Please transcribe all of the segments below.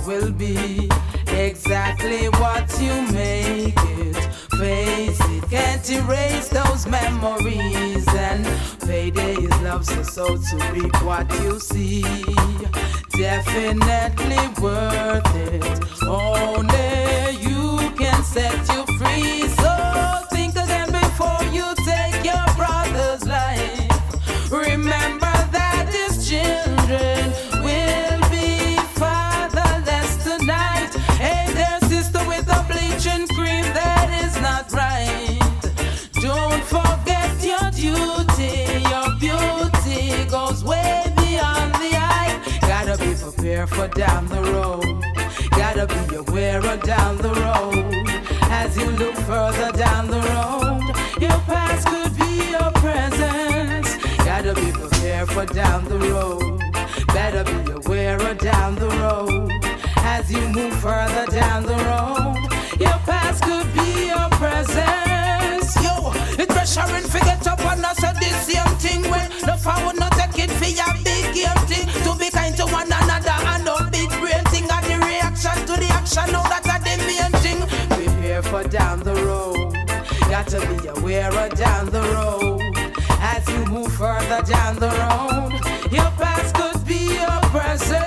will be exactly what you make it. Face it, can't erase those memories. And payday is love, so to reap what you see. Definitely worth it. Only you can set you free. So think again before you take your brother's life. Remember that his children will be fatherless tonight. Hey there, sister, with a bleaching cream, that is not right. Don't forget your duty. Your beauty goes way beyond the eye. Gotta be prepared for down the road. Gotta be aware of down the road. As you look further down the road, your past could be your present. Gotta be prepared for down the road. Better be aware of down the road. As you move further down the road, your past could be your present. Yo, it's pressuring, forget up on us at this same thing. When the far would not take it for your big game thing. To be kind to one another and no big brain thing. And the reaction to the action, now that's the main thing. Prepare for down the road. Got to be aware of down the road. As you move further down the road, your past could be your present.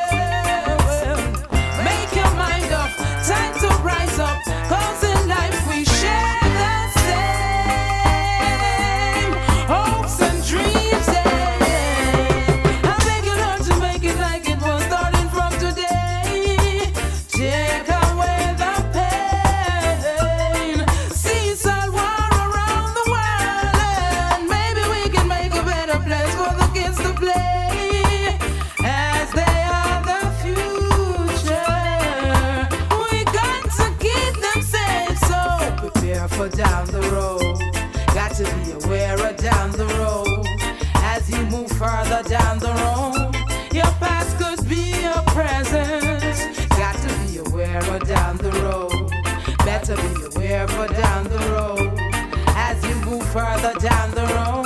Make your mind up, time to rise up. Cause in life we share the same hopes and dreams. I beg you Lord to make it like it was starting from today. Take away the pain. Cease all war around the world. And maybe we can make a better place for the kids to play. As they are the future, we got to keep them safe. So prepare for down the road. Got to be aware of down the road. As you move further down the road, your past could be your present. Got to be aware of down the road. Better be aware for down the road. As you move further down the road,